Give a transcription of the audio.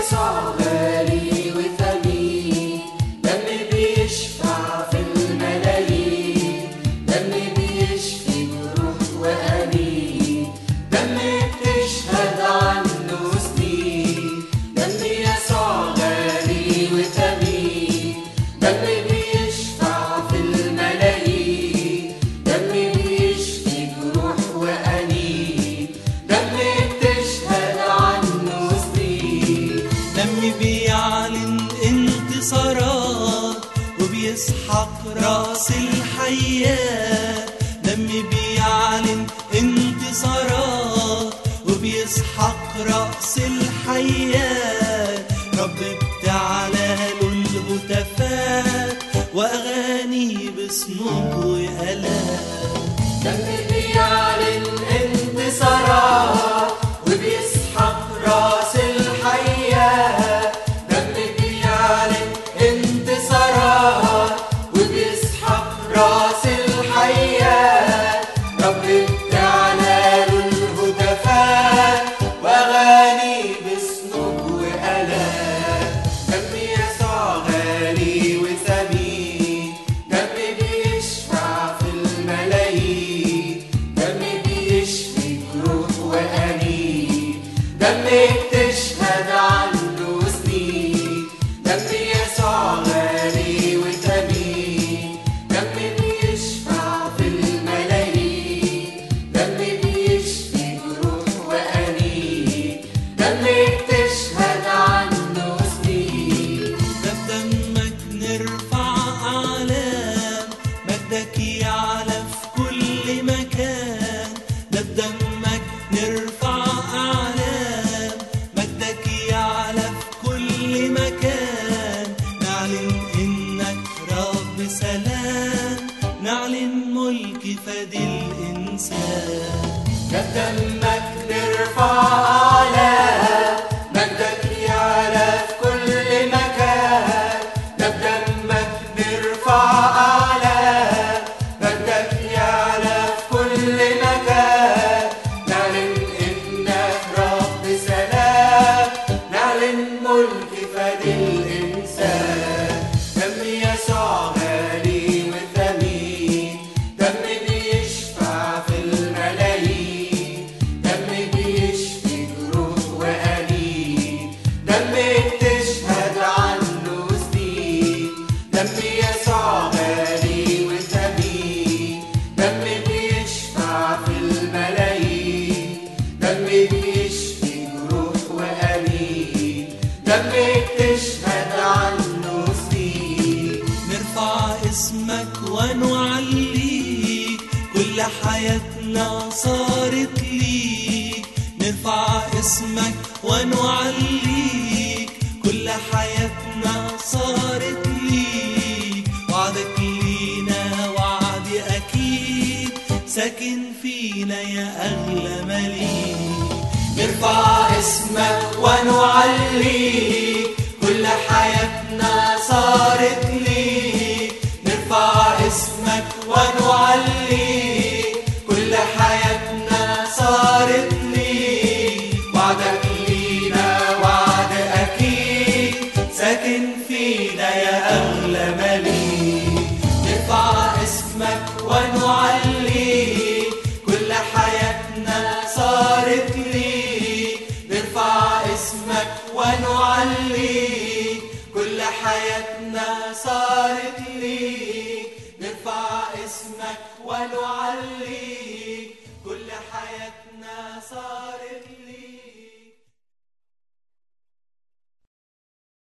يسوع غالي وثمين، دم بيشفع في الملايين، دم بيشفي جروح وأنين، دم بتشهد عنه سنين. دم يسوع غالي وثمين، دم بيشفع في الملايين، دم بيشفي جروح وأنين، دم بتشهد عنه سنين. دم بيعلن انتصارات وبيسحق راس الحيات، دم بيعلن انتصارات وبيسحق راس الحيات. رب بتعلى له الهتافات واغاني بصنوج والات. دم بيعلن انتصارات وبيسحق راس الحياة، دم بيعلن انتصارات وبيسحق راس الحياة. رب بتعلى له الهتافات واغاني بصنوج والات. دم يسوع غالي وثمين، دم بيشفع في الملايين، دم بيشفي جروح وأنين، دم بتشهد عنه سنين. دم يسوع غالي وثمين، دم بيشفع في الملايين، دم بيشفي جروح وأنين، دم بتشهد عنه سنين. ده بدمك نرفع أعلام، مجدك يعلى في كل مكان. ده بدمك نرفع أعلام، مجدك يعلى في كل مكان. نعلن إنك رب سلام، نعلن ملك فدي الإنسان. ده بدمك نرفع أعلام، مجدك يعلى في كل مكان. ده بدمك نرفع أعلام، مجدك يعلى في كل مكان. نعلن إنك رب سلام، نعلن ملك فدي الإنسان. دم يسوع غالي وثمين، دم بيشفع في الملايين، دم بيشفي جروح وأنين، دم بتشهد عنه سنين. دم يسوع غالي وثمين، دم بيشفع في الملايين، دم بيشفي جروح وأنين، دم بتشهد عنه سنين. نرفع اسمك ونعليك، كل حياتنا صارت ليك. نرفع اسمك ونعليك، كل حياتنا صارت ليك. وعدك لينا وعد أكيد، ساكن فينا يا أغلى مليك. نرفع اسمك ونعليك، كل حياتنا صارت ليك. نرفع اسمك ونعليك، كل حياتنا صارت ليك. وعدك لينا وعد أكيد، ساكن فينا يا أغلى مليك. نرفع اسمك ونعليك، كل حياتنا صارت ليك. نرفع اسمك ونعليك، كل حياتنا صارت ليك. نرفع اسمك ونعليك، كل حياتنا صارت ليك.